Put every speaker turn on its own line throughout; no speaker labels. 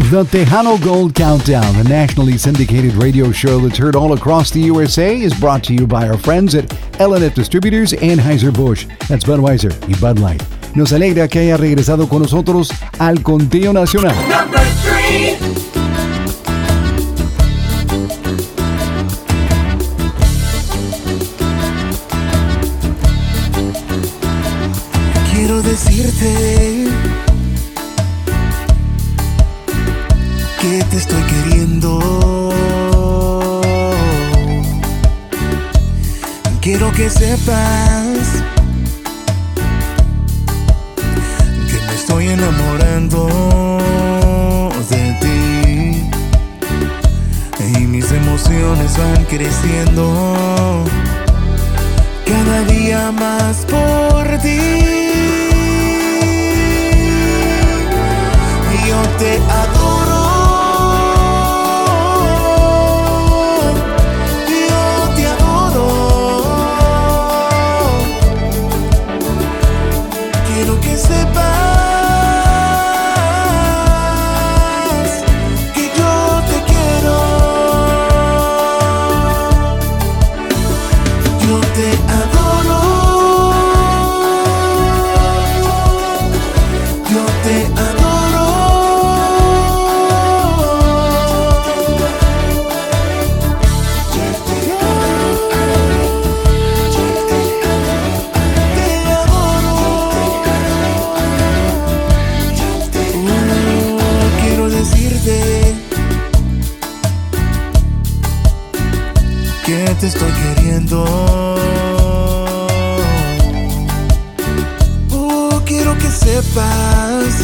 The Tejano Gold Countdown, a nationally syndicated radio show that's heard all across the USA, is brought to you by our friends at L&F Distributors, Anheuser-Busch, that's Budweiser y Bud Light. Nos alegra que haya regresado con nosotros al Conteo Nacional.
Number 3.
Quiero decirte que te estoy queriendo. Quiero que sepas que me estoy enamorando de ti y mis emociones van creciendo cada día más por ti. Yo te adoro. Te estoy queriendo. Quiero que sepas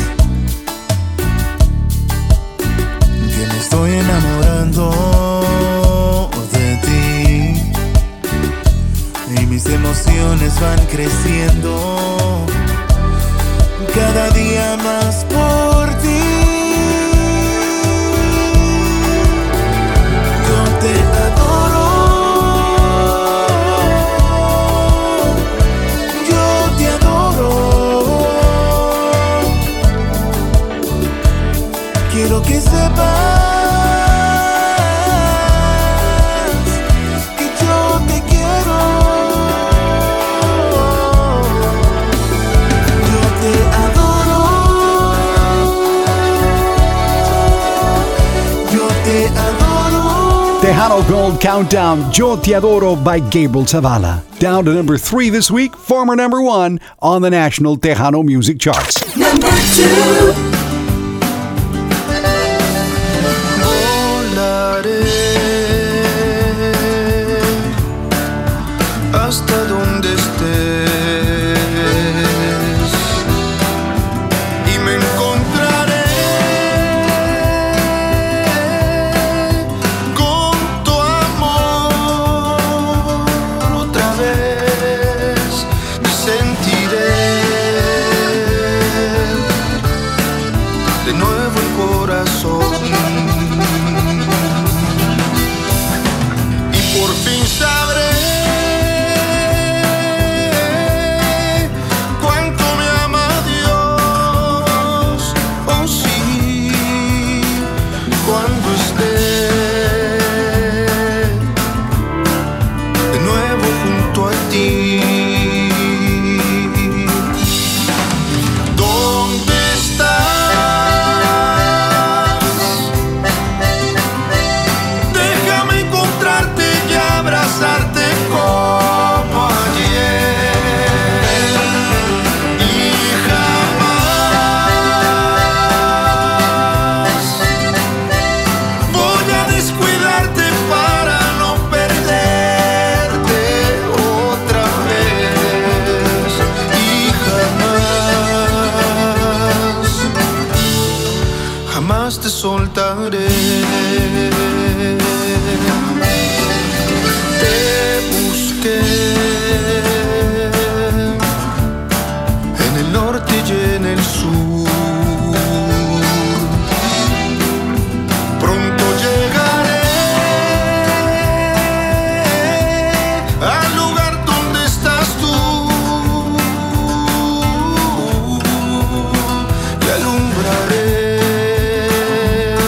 que me estoy enamorando de ti y mis emociones van creciendo cada día más por ti. Yo te adoro. Quiero que sepas que yo te quiero. Yo te adoro. Yo te adoro.
Tejano Gold Countdown, Yo Te Adoro by Gabriel Zavala. Down to number 3 this week, former number 1 on the national Tejano music charts.
Number 2.
Hasta donde estés y me encontraré con tu amor otra vez. Me sentiré de nuevo el corazón y por fin sabré jamás te soltaré. Te busqué en el norte y en el sur. Pronto llegaré al lugar donde estás tú y alumbraré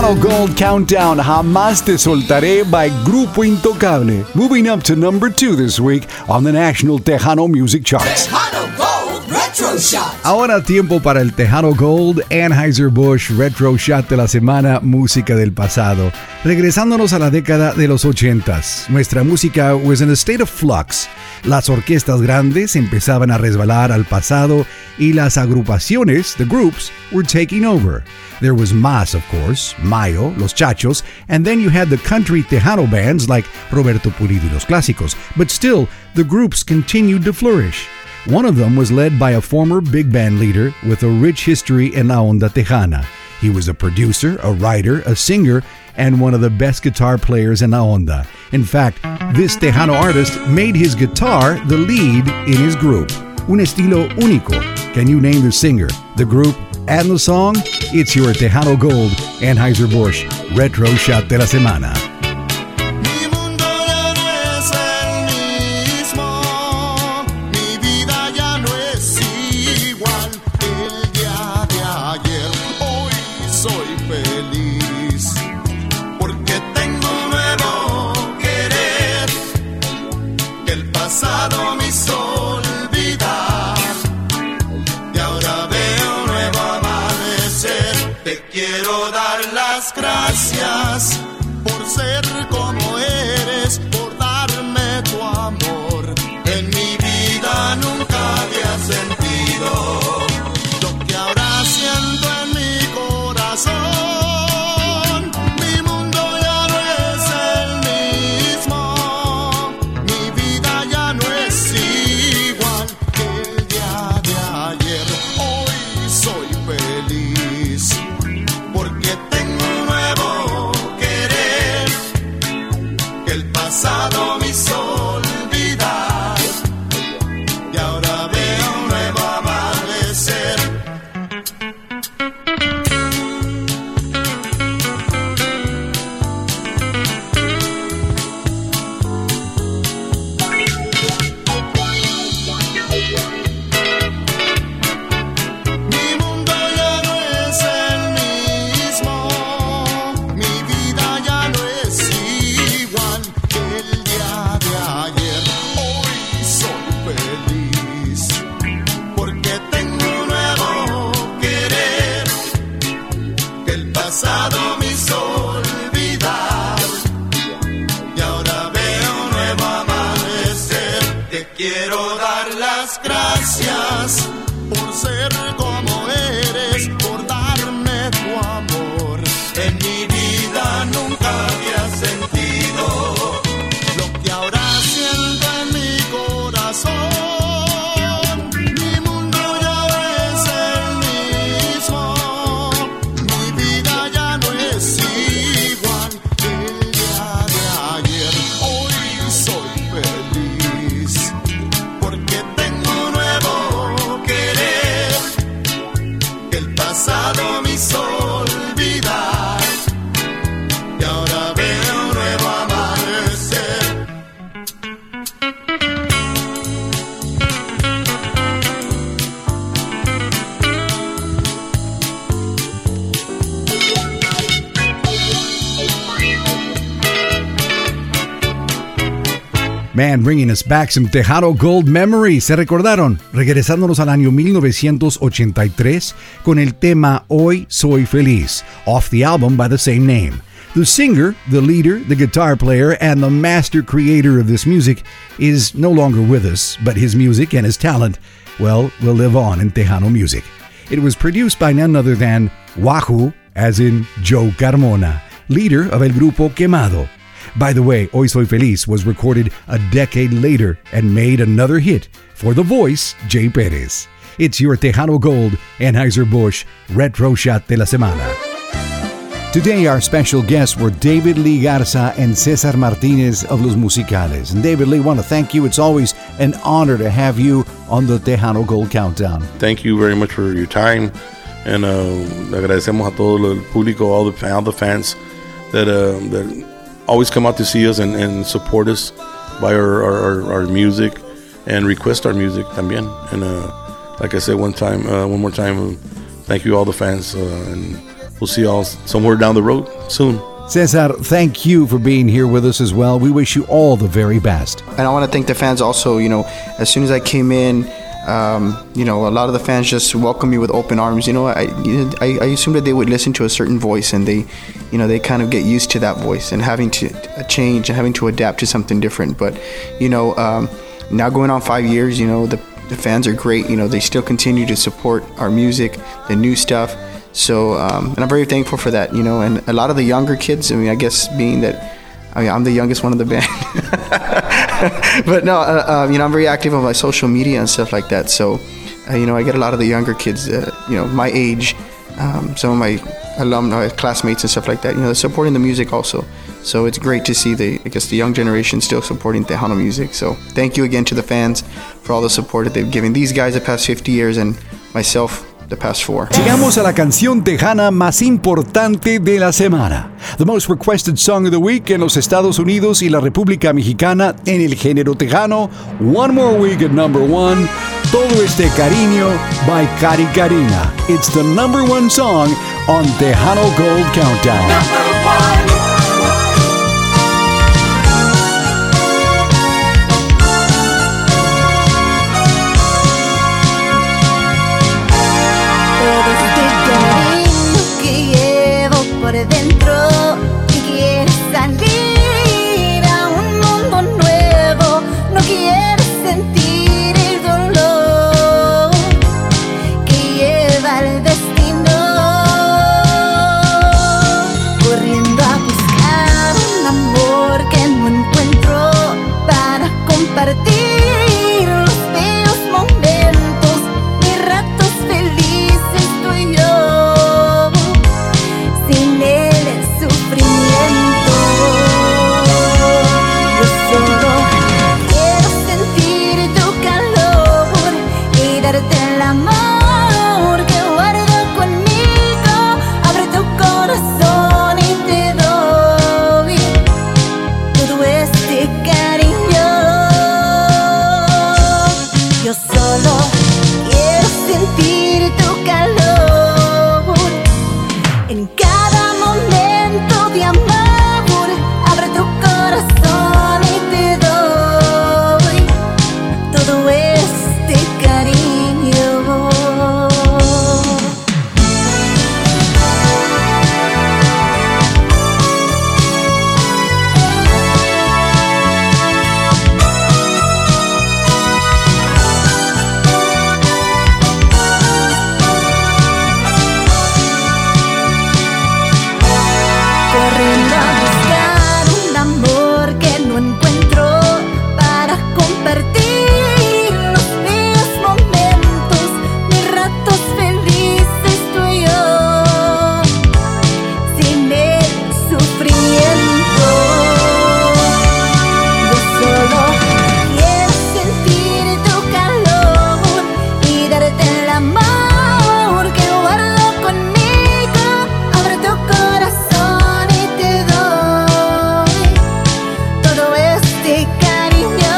Tejano Gold Countdown, Jamás Te Soltaré by Grupo Intocable. Moving up to number 2 this week on the National Tejano Music Charts.
Tejano Gold Retro Shot.
Ahora tiempo para el Tejano Gold Anheuser-Busch Retro Shot de la semana, música del pasado. Regresándonos a la década de los 80s, nuestra música was in a state of flux. Las orquestas grandes empezaban a resbalar al pasado y las agrupaciones, the groups, were taking over. There was Mas, of course, Mayo, Los Chachos, and then you had the country Tejano bands like Roberto Pulido y Los Clásicos. But still, the groups continued to flourish. One of them was led by a former big band leader with a rich history in la onda tejana. He was a producer, a writer, a singer, and one of the best guitar players in la onda. In fact, this Tejano artist made his guitar the lead in his group. Un estilo único. Can you name the singer, the group, and the song? It's your Tejano Gold Anheuser-Busch Retro Shot de la Semana.
Mi mundo ya no es el mismo, mi vida ya no es igual. El día de ayer, hoy soy feliz, porque tengo un nuevo querer, que el pasado me hizo olvidar, y ahora veo un nuevo amanecer. Te quiero dar las gracias por ser como eres, por darme tu amor. En mi vida nunca había sentido lo que ahora siento en mi corazón. Mi mundo ya no es el mismo, mi vida ya no es igual que el día de ayer. Hoy soy feliz, porque tengo un nuevo querer, que el pasado me hizo olvidar, y ahora veo un nuevo amanecer. Mi mundo ya no es el mismo, mi vida ya no es igual que el día de ayer. Hoy soy feliz, porque tengo un nuevo querer, que el pasado me hizo olvidar, y ahora veo un nuevo amanecer. Te quiero dar las gracias por ser como eres, por darme tu amor. En mi vida nunca había sentido lo que ahora siento en mi corazón. Mi mundo ya no es el mismo, mi vida ya no es igual que el día de ayer. Hoy soy feliz, porque tengo un nuevo querer, que el pasado me hizo olvidar, y ahora veo un nuevo amanecer.
Man, bringing us back some Tejano Gold memories. ¿Se recordaron? Regresándonos al año 1983 con el tema Hoy Soy Feliz, off the album by the same name. The singer, the leader, the guitar player, and the master creator of this music is no longer with us, but his music and his talent, well, will live on in Tejano music. It was produced by none other than Wahoo, as in Joe Carmona, leader of el grupo Quemado. By the way, Hoy Soy Feliz was recorded a decade later and made another hit for the voice, Jay Perez. It's your Tejano Gold Anheuser-Busch Retro Shot de la Semana. Today, our special guests were David Lee Garza and Cesar Martinez of Los Musicales. And David Lee, I want to thank you. It's always an honor to have you on the Tejano Gold Countdown.
Thank you very much for your time. And agradecemos a todo el público, all the fans that always come out to see us and support us by our music and request our music también. And like I said one more time, thank you all the fans and we'll see y'all somewhere down the road soon.
Cesar, thank you for being here with us as well. We wish you all the very best.
And I want to thank the fans also. As soon as I came in, a lot of the fans just welcomed me with open arms. I assumed that they would listen to a certain voice, and they kind of get used to that voice and having to change and having to adapt to something different. But, now going on 5 years, the fans are great. They still continue to support our music, the new stuff. So, and I'm very thankful for that, and a lot of the younger kids, I guess being that, I'm the youngest one of the band. But no, I'm very active on my social media and stuff like that. So, I get a lot of the younger kids, my age, some of my alumni, classmates and stuff like that, supporting the music also. So it's great to see the young generation still supporting Tejano music. So thank you again to the fans for all the support that they've given these guys the past 50 years and myself the past 4.
Llegamos a la canción tejana más importante de la semana. The most requested song of the week en los Estados Unidos y la República Mexicana en el género tejano. One more week at number 1. Todo este cariño by Cari Carina. It's the number 1 song on Tejano Gold Countdown.
Number 1.
Dentro y quieres salir a un mundo nuevo, no quieres sentir el dolor que lleva el destino, corriendo a buscar un amor que no encuentro para compartir los feos momentos, mis ratos felices tú y yo. Sin él el sufrimiento, yo solo quiero sentir tu calor y darte el amor que guardo conmigo. Abre tu corazón y te doy todo este cariño. Yo solo quiero sentir tu calor en cada momento de amor. Abre tu corazón y te doy todo este cariño. Corriendo a buscar un amor que no encuentro para compartir los feos momentos, mis ratos felices tú y yo. Sin el sufrimiento, yo solo quiero sentir tu calor y darte el amor que guardo conmigo. Abre tu corazón y te doy todo este cariño.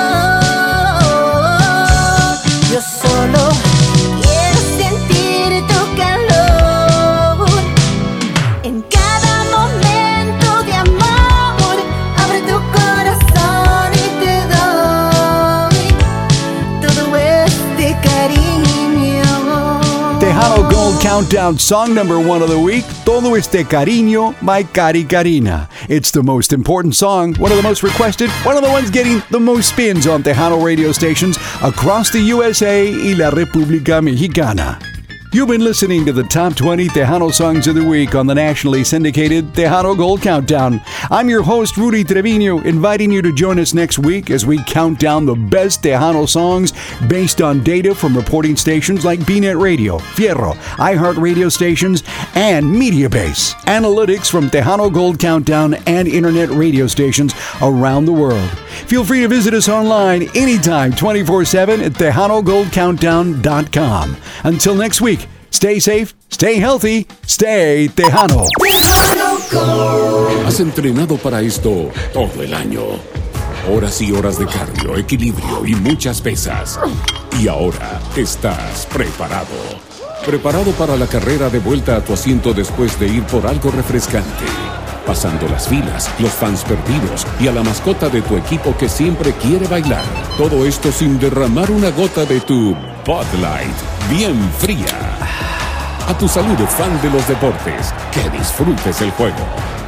Yo solo quiero sentir tu calor en cada momento de amor. Abre tu corazón y te doy todo este cariño.
Tejano Gold Countdown song number 1 of the week, Todo este cariño by Cari Carina. It's the most important song, one of the most requested, one of the ones getting the most spins on Tejano radio stations across the USA y la República Mexicana. You've been listening to the Top 20 Tejano Songs of the Week on the nationally syndicated Tejano Gold Countdown. I'm your host, Rudy Trevino, inviting you to join us next week as we count down the best Tejano songs based on data from reporting stations like BNet Radio, Fierro, iHeart radio stations, and Mediabase. Analytics from Tejano Gold Countdown and internet radio stations around the world. Feel free to visit us online anytime, 24/7 at TejanoGoldCountdown.com. Until next week, stay safe, stay healthy, stay Tejano.
Has entrenado para esto todo el año. Horas y horas de cardio, equilibrio y muchas pesas. Y ahora estás preparado Preparado para la carrera de vuelta a tu asiento después de ir por algo refrescante. Pasando las filas, los fans perdidos y a la mascota de tu equipo que siempre quiere bailar. Todo esto sin derramar una gota de tu Bud Light bien fría. A tu salud, fan de los deportes. Que disfrutes el juego.